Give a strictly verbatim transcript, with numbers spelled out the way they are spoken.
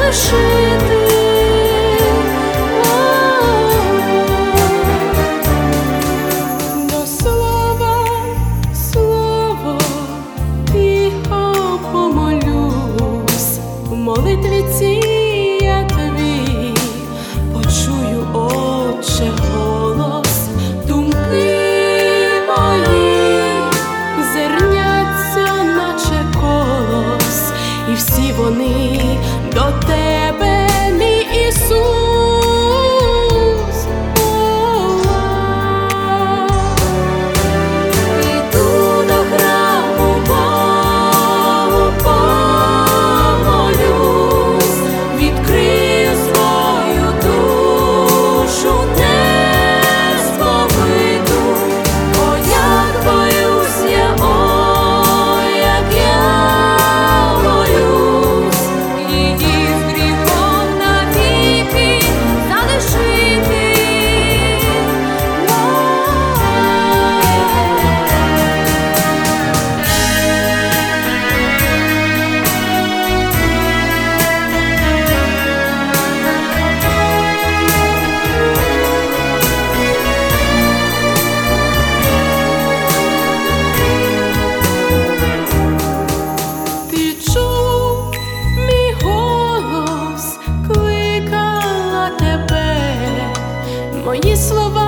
залишити. До слова, слово тихо помолюсь, в молитві цій я тобі почую, Отче, голос. Думки мої зерняться, наче колос, і всі вони до тебе, мій Ісус. Іду до храму Богу, помолюсь, відкрию свою душу несповиту. О, як боюсь я, ой, як я боюсь її з гріхом навіки залишити. Ти чув мій голос, кликала тебе, мої слова